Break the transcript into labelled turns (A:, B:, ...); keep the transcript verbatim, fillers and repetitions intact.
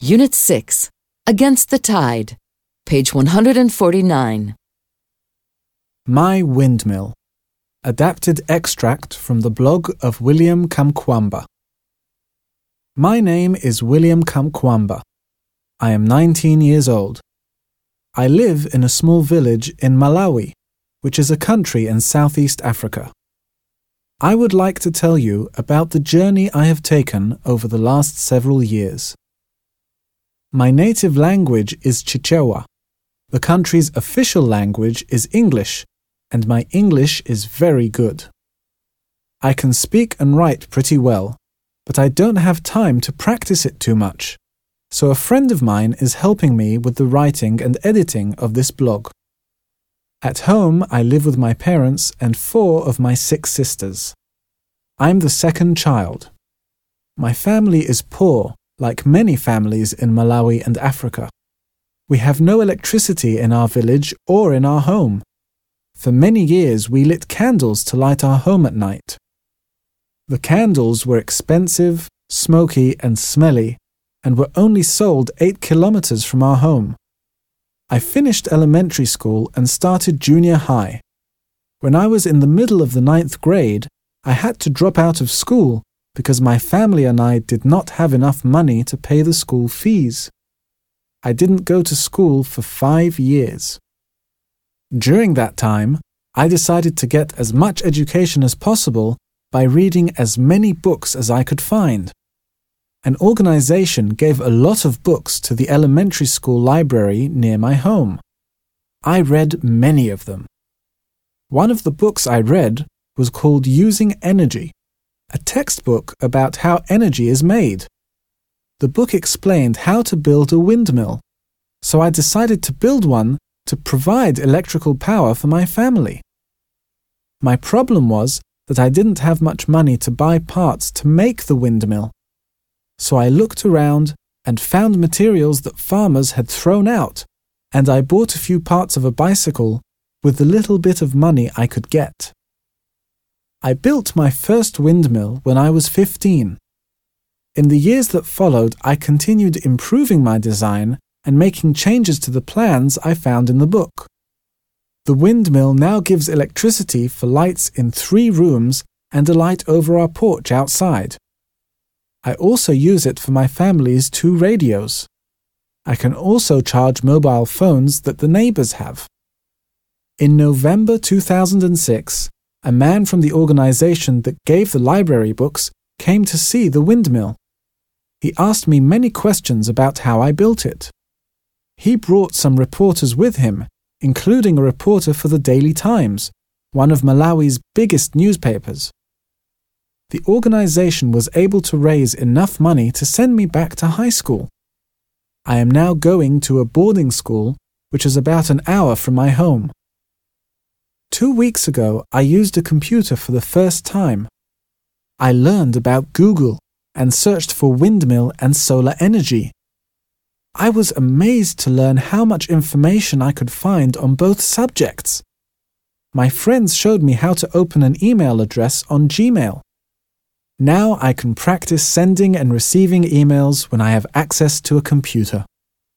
A: Unit six, Against the Tide, page one hundred forty-nine.
B: My Windmill. Adapted extract from the blog of William Kamkwamba. My name is William Kamkwamba. I am nineteen years old. I live in a small village in Malawi, which is a country in Southeast Africa. I would like to tell you about the journey I have taken over the last several years. My native language is Chichewa. The country's official language is English, and my English is very good. I can speak and write pretty well, but I don't have time to practice it too much, so a friend of mine is helping me with the writing and editing of this blog. At home, I live with my parents and four of my six sisters. I'm the second child. My family is poor, like many families in Malawi and Africa. We have no electricity in our village or in our home. For many years, we lit candles to light our home at night. The candles were expensive, smoky, and smelly, and were only sold eight kilometers from our home. I finished elementary school and started junior high. When I was in the middle of the ninth grade, I had to drop out of school because my family and I did not have enough money to pay the school fees. I didn't go to school for five years. During that time, I decided to get as much education as possible by reading as many books as I could find. An organization gave a lot of books to the elementary school library near my home. I read many of them. One of the books I read was called Using Energy, a textbook about how energy is made. The book explained how to build a windmill, so I decided to build one to provide electrical power for my family. My problem was that I didn't have much money to buy parts to make the windmill. So I looked around and found materials that farmers had thrown out, and I bought a few parts of a bicycle with the little bit of money I could get. I built my first windmill when I was fifteen. In the years that followed, I continued improving my design and making changes to the plans I found in the book. The windmill now gives electricity for lights in three rooms and a light over our porch outside. I also use it for my family's two radios. I can also charge mobile phones that the neighbors have. In November two thousand six, a man from the organization that gave the library books came to see the windmill. He asked me many questions about how I built it. He brought some reporters with him, including a reporter for the Daily Times, one of Malawi's biggest newspapers. The organization was able to raise enough money to send me back to high school. I am now going to a boarding school, which is about an hour from my home. Two weeks ago, I used a computer for the first time. I learned about Google and searched for windmill and solar energy. I was amazed to learn how much information I could find on both subjects. My friends showed me how to open an email address on Gmail. Now I can practice sending and receiving emails when I have access to a computer.